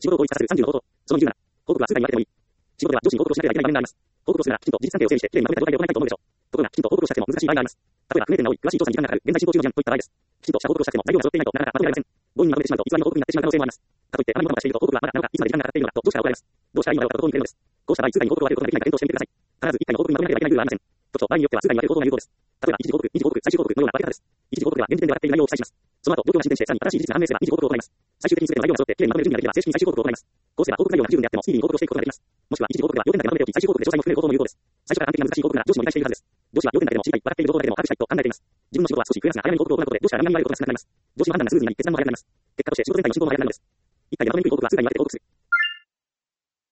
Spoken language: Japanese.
仕事を効率化する30の方法。その27。報告は数回に分けてもいい。仕事では上司に報告をしなければいけない場面があります。報告をするなら、きちんと事実関係を整理して、きれいにまとめた状態で行いたいと思うでしょう。ところが、きちんと報告をしたくても難しい場合があります。例えば、不明点が多い、詳しい調査に時間がかかる、現在進行中の事案といった場合です。きちんとした報告をしたくても材料が揃っていないとなかなかまとめられません。強引にまとめてしまうと偽りの報告になってしまう可能性もあります。かといって、あまりもたもたしていると報告はまだなのか、いつまで時間がかかっているのかと上司から怒られます。どうしたらいいのだろうと途方に暮れるのです。こうした場合、数回に報告を上げることができないか検討してみてください。必ず1回の報告にまとめなければいけないルールはありません。特徴、場合によっては数回に分ける方法が有効です。例えば、一時報告、二次報告、最終報告のような分け方です。一時報告では現時点で分かっている内容を記載します。その後、状況が進展して、さらに新しい事実が判明すれば二次報告を行います。最終的に全ての材料が揃ってきれいにまとめる準備ができれば正式に最終報告を行います。こうすれば報告内容が不十分であってもスピーディーに報告をしていくことができます。もしくは一時報告では要点だけまとめておき、最終報告で詳細も含める方法も有効です。最初から完璧な難しい報告が上司も理解しているはずです。上司は要点だけでも知りたい、分かっている情報だけでも把握したいと考えています。自分の仕事は少し増やすが早めに報告を行うことで上司から何に言われることが少なくなります。上司の判断がスムーズになり、決断も早くなります。結果として仕事全体の進行も早くなるのです。一回でまとめにくい報告は数回に分けて報告する。